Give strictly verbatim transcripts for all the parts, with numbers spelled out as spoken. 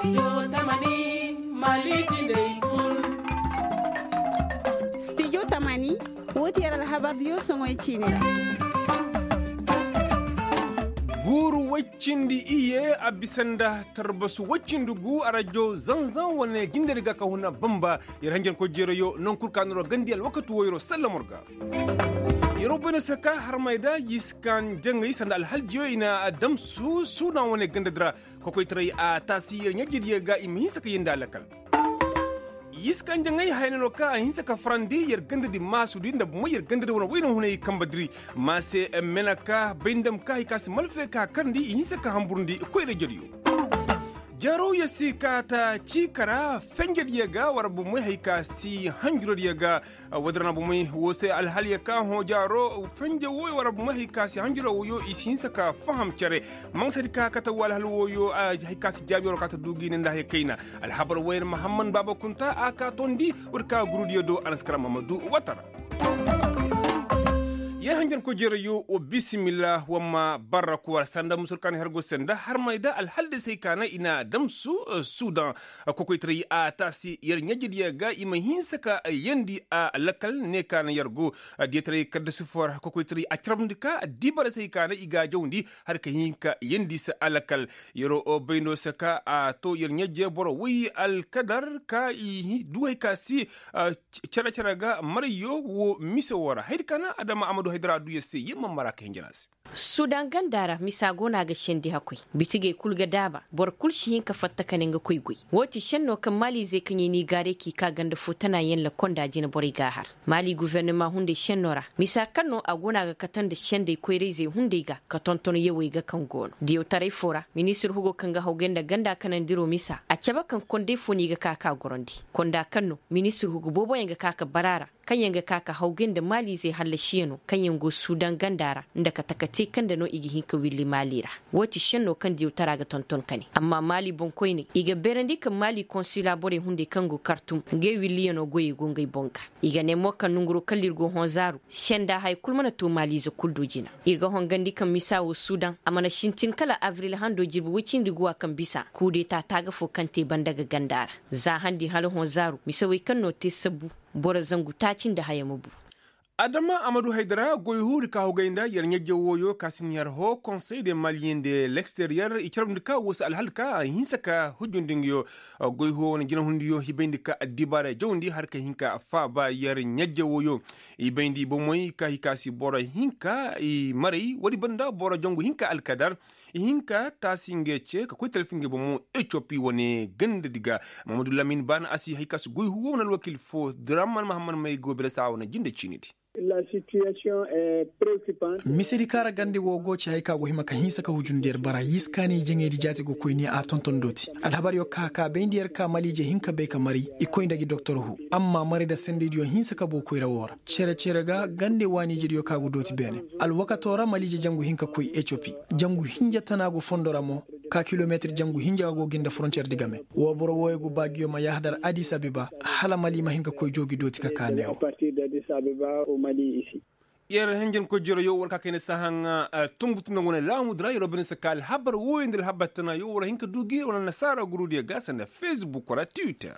Studio Tamani Maliki Day Kul. Studio Tamani woti yara habar yo songo chinira. Guru waccindi iye abisanda tarbasu waccindu gu arajo zanzan wane gindere ga kahuna bamba yarangen ko jero yo non kurkanoro gandiyal wakatu woyro sallamorga. Yorobene saka harmayda yiskan jengi sanda alhaljiyo ina adam su suna wane gandadra kokoy tray a tasir nyajidi ga imi saka yinda lakal. Yiskan jengi haynano ka hinsa ka frandi yer gandadi masu dinda mo yer gandadi wana wayno hunay kambadri mase menaka bindam ka hikas malfe ka kandi hinsa ka hamburndi koyre jediyo. Jaro ya si kata cikara fenjed yaga warabu mai haika si hanjuro yaga wadrana bu mai wose alhal ya ka ho jaro fenje woy warabu mai haika si hanjuro woyo isin saka faham cere man sadika kata wal hal woyo haika si jabiro kata dugi ne ndahe kaina alhabar wayr muhammad baba kunta aka tondi urka gurudiyo do anaskara mamadu watara. Yer hanjan ko jere yo o bismillah wamma baraku war sanda musul kan hergo senda harmayda al halde sey kana ina damsu uh, sudan uh, ko koy tri a tasi yer nyajidi ga ima hinsaka uh, yendi a uh, lakal ne kana yergo uh, de tri kadde sufor ko koy tri a trabndika dibara sey kana iga jawndi har ka hinka yendi sa alakal yero o beyno saka a uh, to yer nyajje boro wi al kadar ka i duhay kasi uh, cara cara ga mariyo wo misawara haydkana adama amadu haidara du yesse yimma maraka hinjanas sudan gandara misago na ga shendi hakoi bitige kulga daba bor kulshi hinka fatta kanenga koygoi woti shenno kan mali zai kanye ni gare ki ka ganda fotana yen la konda jina bori gahar mali gouvernement hunde shennora misa kanno agona ga katan da shende koyre zai hunde ga ka tonton yewe ga kan gono diyo tare fora minister hugo kanga hogenda ganda kanan diro misa a caba kan konde foni ga kaka gorondi konda kanno minister hugo bobo yanga kaka barara kan yanga kaka haugenda mali zai halle shiyano kan yango sudan gandara inda ka takate kan da no igi hinka willi malira woti shenno kan diyo taraga tonton kani amma mali bonkoy ne iga berendi kan mali consulat bore hunde kango kartum ge willi no goyi gongay bonka iga ne mokka nunguro kallirgo honzaru shenda hay kulmana to mali za kuldojina iga hongandi kan misawo sudan amana shintin kala avril hando jibu wicindi guwa kan bisa kude ta taga fo kante bandaga gandara za handi hal honzaru misawi kan no te sabu bora zangu tacin da hayamubu Adama Amadou Haidara goyhuri ka hogainda yer nyajje woyo kasin yar ho conseil des maliens de l'extérieur i charmdika wosa alhalka hinsaka hujundingiyo goyho wona jina hundiyo hibendika adibara jawndi harka hinka fa ba yer nyajje woyo i bendi bo moy ka hikasi bora hinka i mari wadi banda bora jongu hinka alkadar hinka tasingeche ka koy finge bo mo Ethiopie woni gande diga Mamadou Lamine Ban asi hikas goyho wona wakil fo Draman Mahamad May go bela sawana jinde chiniti. La situation est préoccupante. Misiri kara gande wo goci hay kago hima ka hinsa ka hujundir bara yiskani jengedi jati go koyni a tonton doti alhabar yo kaka be ndiyar ka malije hinka be ka mari ikoy ndagi docteur hu amma mari da sende dio hinsa ka bo koyra wora cere cere ga gande wani jidi yo kago doti bene al wakatora malije jangu hinka koy Ethiopie jangu hinja tanago fondora mo ka kilometre jangu hinja go ginda frontière digame wo boro woygo bagio ma yahdar Addis Abeba hala mali ma hinka koy jogi doti ka kaneo à partir d'Addis Abeba au Mali ici. Yer henjen ko jero yo warka kene sahanga tumbutuna ngone lamu dra yo ben sakal habar wo indil habatana yo wala hinka dugi wala nasara gurudi gasa na Facebook wala Twitter.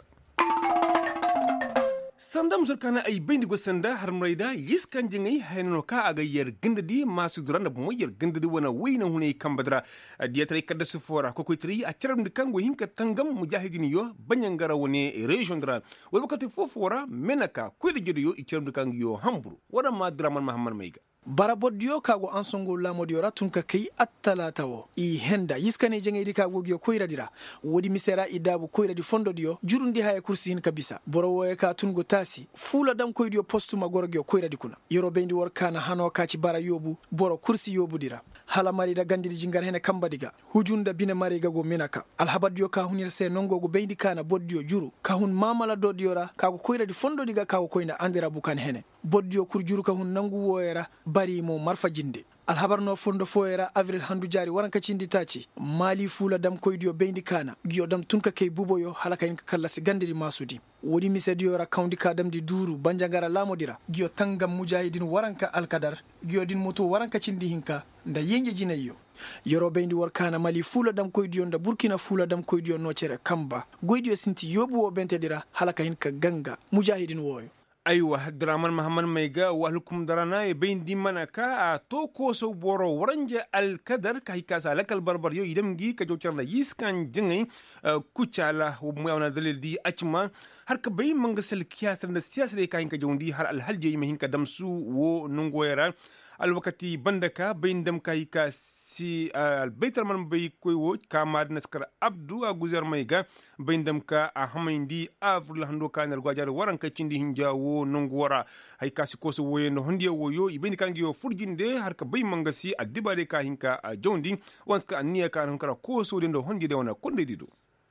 Sandam zulkana ay bendi go sanda harmrayda yiskan jingai hayno ka aga yer gindadi masu duranda mo yer gindadi wana wayna hunay kambadra diatray kadda sufora ko koytri a charam de kango hinka tangam mujahidin yo banyangara woni region dra wal wakati fofora menaka koyde jodo yo i charam de kango yo hamburu wada ma Draman Mahamad Mayga baraboddio kago ansongo lamodiyo ratunka kay attalatawo i henda yiskane jengedi kago gyo koyradira wodi misera idabu koyradi fondodiyo jurundi haya kursi hin kabisa borowoye ka tungo tasi fula dam koydiyo postuma gorgyo koyradi kuna yoro bendi workana hano kaci bara yobu boro kursi yobudira hala mari da gandiri jingar hene kambadiga hujunda bine mari gago minaka alhabadiyo ka hunir se nongogo bendi kana boddiyo juru ka hun mamala dodiyora kago koyradi fondodiga kago koyna andira bukan hene boddiyo kurjuru ka hun nangu woyera bari mo marfa jinde alhabar no fondo foyera avril handu jari waranka cindi taci mali fula dam koydiyo beyndi kana giyo dam tunka kay buboyo halaka en kala si gandiri masudi wodi misediyo ra kawndi kadam di duru banjangara lamodira giyo tangam mujahidin waranka alkadar giyo din moto waranka cindi hinka nda yenje jinayyo yoro beyndi warkana mali fula dam koydiyo nda burkina fula dam koydiyo nocere kamba goydiyo sinti yobu wo bentedira halaka hinka ganga mujahidin woyo aywa draman mahamman maiga walkum darana e beyndi manaka a to ko so boro waranje al kadar kai kasa lakal barbar yo idam gi ka jocerna yiskan jingay kucala wo muyawna dalil di acma har ka bay manga sel kiyasar da siyasar ka hinka jondi har al halje mi hinka damsu wo nungoyara al wakati bandaka beyndam kai ka si al baitar man bay koy wo ka mad naskar abdu a guzer maiga beyndam ka a hamindi avril hando kanal gwajar waranka cindi hinjawo nongwara hay kasi ko so woyeno hondiya woyo ibeni kangi yo furjinde har ka bay mangasi a dibare ka hinka a jondi wanska aniya ka hankara ko so den do honde de wona konde dido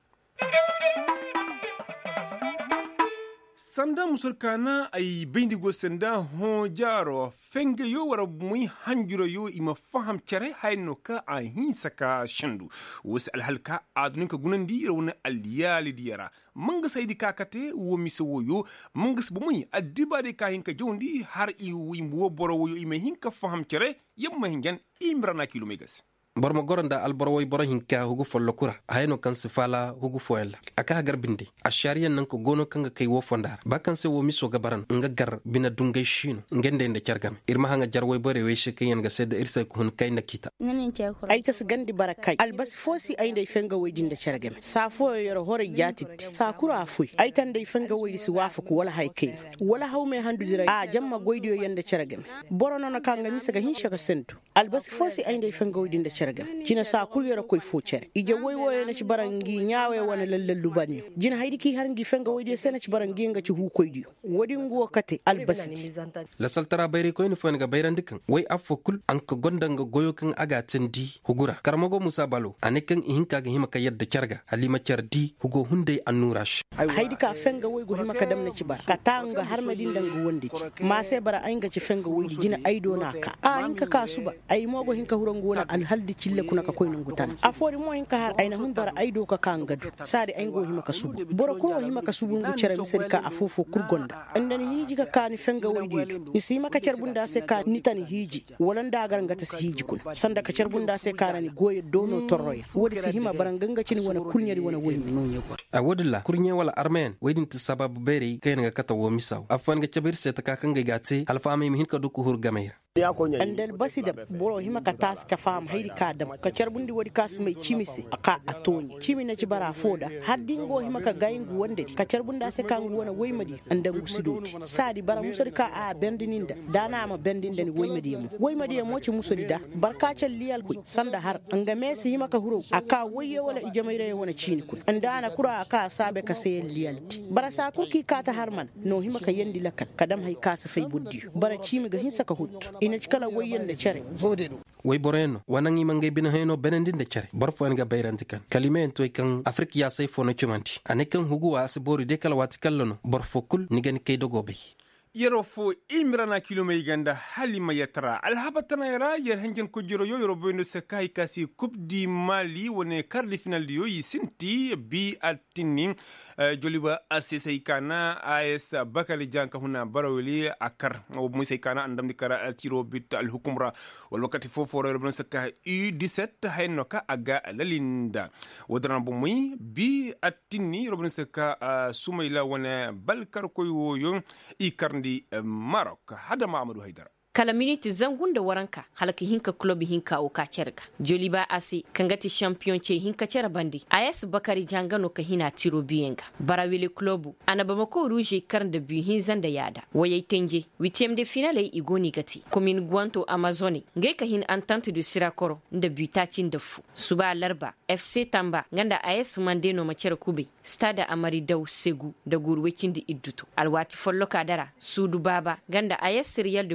sanda musulkana ay bindi go senda ho jaro fenge yo wara muy hanjuro yo ima faham cere hayno ka a hinsa ka shandu wasi alhalka adunin ka gunandi rawna aliyali diyara manga saydi kakate wo miso yo manga sbu muy adiba de ka hinka jondi har i wimbo boro yo ima hinka faham cere yamma hingan imrana kilomegas bormo goronda alborowoy boro hinka hugu follo kura hayno kan sifala hugu foella aka gar bindi ashariyan nan ko gono kanga kay wo fondar bakan se wo miso gabaran nga gar bina dungay shino ngende nde cargam irma hanga jarwoy bore we shekayen ga sedda irsa ko hun kay nakita ay tas gandi barakay albas fosi ay ndey fenga way dinde cargam sa fo yoro hore jatit sa kura fuy ay tan ndey fenga way si wafa ko wala hay kay wala hawme handu dira a jamma goydiyo yende cargam boro non kanga misaga hinshaka sentu albas fosi ay ndey fenga way dinde jina sa kulyara koy focere ije woy woy na ci barangi nyaawe wana lallallu bani jina haydi ki har ngi fenga woy de sena ci barangi nga ci hu koydi wodi ngo kate albasiti la saltara bayri koy ni fon ga bayrandi kan way afo kul an ko gonda nga goyo kan aga tendi hugura karmago musa balo anekan hinka ga hima ka yadda kyarga halima kyardi hugo hunde annurash haydi ka fenga woy go hima ka dam na ci bar ka tanga har madin danga wondi ma sai bara ay nga ci fenga woy jina aydo naka a hinka ka suba ay mogo hinka hurango na alhaldi cille kuna ka koy nungutana afori mo hinka har ayna hun bara aydo ka kangadu sari ay go hima ka subu boro ko hima ka subu ngu cere misari ka afofo kurgonda andan hiji ka kani fenga woydi ni sima ka cerbunda se ka nitani hiji wolanda gar ngata si hiji kun sanda ka cerbunda se ka rani goye dono torroya wodi si hima baranganga cini wona kulnyari wona woyni nonye a wodilla kurnye wala armen wedin ti sababu beri kayen ga kata wo misaw afan ga cebir se ta ka kanga gate alfami mi hinka duku hur gamayra andal basida boro hima ka tas ka fam hayri kadam ka carbundi wodi kas mai chimisi aka atoni chimi na ci bara foda haddingo hima ka gayingu wonde ka carbunda se kan wona woymadi andangu sidoti sadi bara musori ka a bendininda dana ma bendinda ni woymadi mo woymadi mo ci musori da barka cal liyal ku sanda har anga mesi hima ka huro aka woye wala ijamaire wona chini kun andana kura aka sabe ka se liyalti bara sa kurki ka ta harman no hima ka yendi lakal kadam hay ka sa fay buddi bara chimi ga hinsa ka huttu ina cikala woyen da cere way boreno wanangi mangay bina heno benendin de cere barfo en ga bayranti kan kalime to kan afrika ya say fono chumanti anekan hugu wa asbori de kala wati kallono barfo kul ni gani kay dogo be yero fo imrana kilomay ganda halima yatra alhabatana yara yer hangen ko jiro yo yoro boyno sakai kasi coupe du mali wone quart de finale yo yisinti bi atini uh, joliba asisay kana as bakali janka huna barawli akar o musay kana andam dikara tiro bit al hukumra wal wakati fofo yoro boyno sakai u dix-sept haynoka aga lalinda wodran bo muy bi atini yoro boyno sakai uh, sumayla wone balkar koy woyo ikar Maroc hada Mamadou Haidara kala minute zangunda waranka halaka hinka club hinka o ka cerga joliba asi kangati champion ce hinka cera bandi ayas bakari jangano ka hina tiro biyenga barawele club anaba ko rouge karn de bi hin zanda yada wayai tenje huitième de finale igoni gati commune guanto amazoni ngai ka hin entente de sirakoro nda butacin da fu suba larba fc tamba nganda ayas mandeno ma cera kube stade amari daw segu da gurwecin da idduto alwati follo kadara sudu baba ganda ayas real de bamako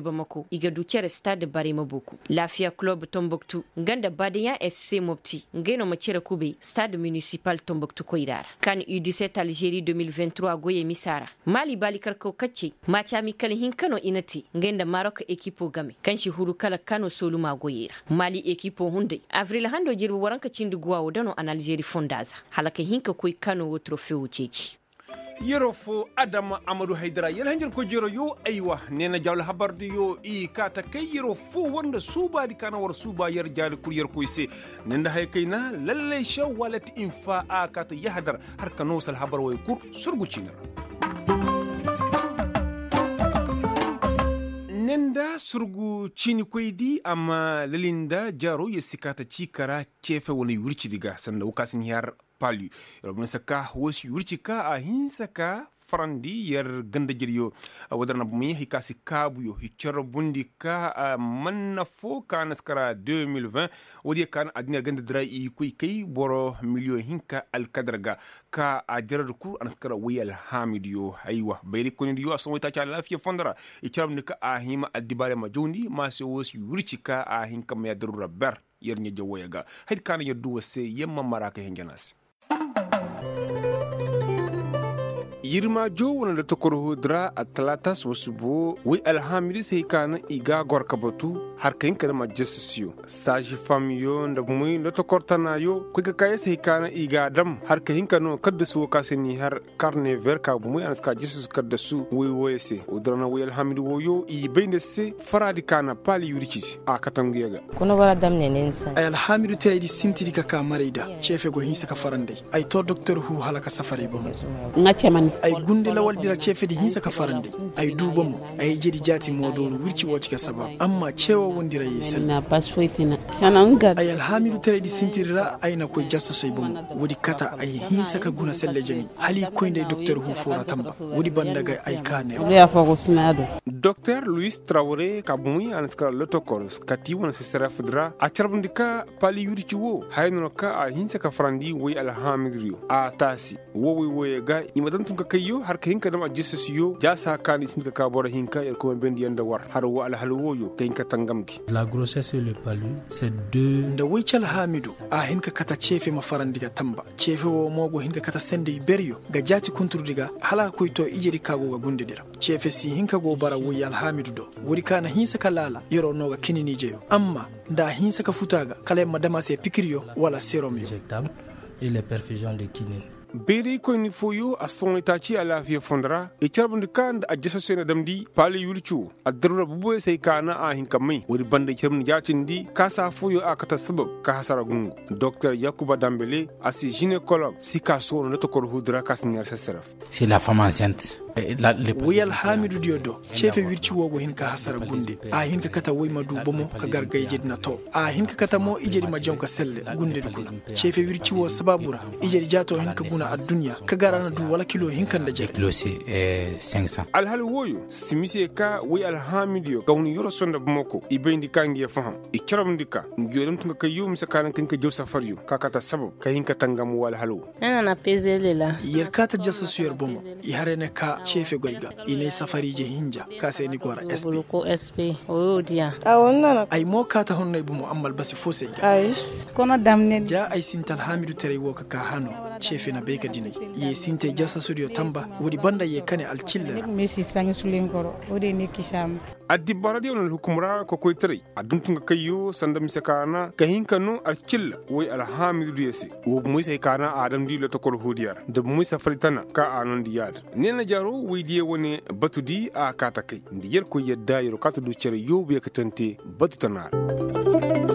iga ducer stade bare maboku lafiya club Tombouctou ganda Badia F C Mopti ngeno macere kube stade municipal Tombouctou koidara kan U dix-sept Algérie deux mille vingt-trois goye misara Mali balikar ko kacce macha mi kala hinkano inati ngenda Maroc equipo game kanshi huru kala kano soluma goyera Mali equipo hunde avril hando jirbu waranka cindu guwa wodano an Algérie fondaza halaka hinka koy kano wo trophée ceci yero fo adama amadou haydara yel hanjel ko jero yo aywa nena jawla habarde yo i kata kay yero fo wonda suba di kana war suba yer jaali kul yer ko ise nenda hay kayna lalle shaw walat infa a kata yahdar har kano sal habar way kur surgu cinar nenda surgu cini koydi amma lalinda jaro yesikata cikara cefe woni wurci diga sanda wukasin yar palu robin saka wosi wurcika a hinsaka farandi yar ganda jiryo wadarna bumi hikasi kabu yo hichar bundi ka manna fo kana skara deux mille vingt wodi kan adina ganda dra i kuy kay boro milio hinka al kadraga ka a jarar ku an skara wayal hamidiyo aywa bayri koni yo asan wita cha lafiya fondara ichar nika a hima adibale ma jondi ma se wosi wurcika a hinka me darura ber yar nya jawoyaga hayd kana yaddu wase yamma maraka hengenas yirma jo wona da tokoro dra atlata sosubo wi alhamdulillah sai kana iga gorka batu har kayin kana majessio stage famiyo da muy da tokortana yo ko ga kay sai kana iga dam har kayin kana kadda su kaseni har carne ver ka bu muy anska jessu kadda su wi woyese udrana wi alhamdulillah yo i bende se faradi kana pali yurici a katangiyega kono wala dam ne nensa ay alhamdulillah tere di sintiri ka kamarida chefe go hinsa ka farande ay to docteur hu halaka safari bo ngache man ay gunde lawal dira cefe di hinsa ka farande ay duba mo ay jedi jati modoro wirci woti ka sabab amma cewa wondira yesel na pasfoitina chananga ay alhamidu tere di sintirira ay na koy jassa soy bom wodi kata ay hinsa ka guna selle jami hali koynde docteur hu fora tamba wodi bandaga ay kane ya fago sunado docteur Louis Traoré kabumi anska lotokols kati wona se seraf dra a charbundika pali wirci wo hayno ka a hinsa ka farandi wi alhamidu a tasi wo wi wo ga imadan tun ka kayo har ka hinka dama jesus yo jasa kan isin ka bora hinka yar ko bendi yanda war har wa al halwoyo ka hinka tangamki la grossesse et le palu c'est deux nda wichal hamidu a hinka kata chefe ma farandiga tamba chefe wo mogo hinka kata sende beryo ga jati kunturdiga hala ko to ijeri kago ga gunde dira chefe si hinka go bara wi al hamidu do wuri kana hinsa kalala yoro no ga kinini jeyo amma nda hinsa ka futaga kala madama se pikiriyo wala serum yo et les perfusions de kinine beri ko ni foyo a son itachi ala fi fondra e charbund kan a jessa sene damdi pali yulchu a darura bubo sai kana a hinka mai wuri bande charbund jatin di kasa foyo a kata sabab ka hasara gungu docteur Yakuba Dambele asi gynécologue si ka so no to kor hudra kasniyar sesseraf c'est la femme enceinte wiyal hamidu diodo chefe wirci wogo hinka hasara gunde a hinka kata woy madu bomo ka gargayje na to a hinka kata mo ijeri ma jonka selle gunde dukuna chefe wirci wo sababura ijeri jato hinka guna ad-dunya ka garana du wala kilo hinka da je kilo c'est cinq cents al hal woyo simisi ka wi al hamidu gawni yoro sonda bomoko ibendi kangi faham e charam dika ngiyodum tunga kayu misakanan kanka jow safariyo ka kata sabab ka hinka tangam wal halu ana na pezele la yer kata jassa suyer bomo i harene ka chefe goyga ine safari je hinja ka seni gora sp ko sp o dia a wannan ay mo kata honno bu muammal basi fose ga ay kono damne ja ay sintal hamidu tere woka ka hano chefe na beka dinai ye sinte jassa studio tamba wodi banda ye kane al chilla mesi sangi sulen goro wodi ne kisham addi baradi on hukumra ko koy tere adun tunga kayo sanda misakana ka hinka no al chilla way al hamidu yesi wo mu sai kana adam di to kor hodiyar da mu safari tana ka anon diyad nena jaro widiye woni batudi a kata kai ndiyar ko yadda yaro kata du cere yobe ka tante batu tanar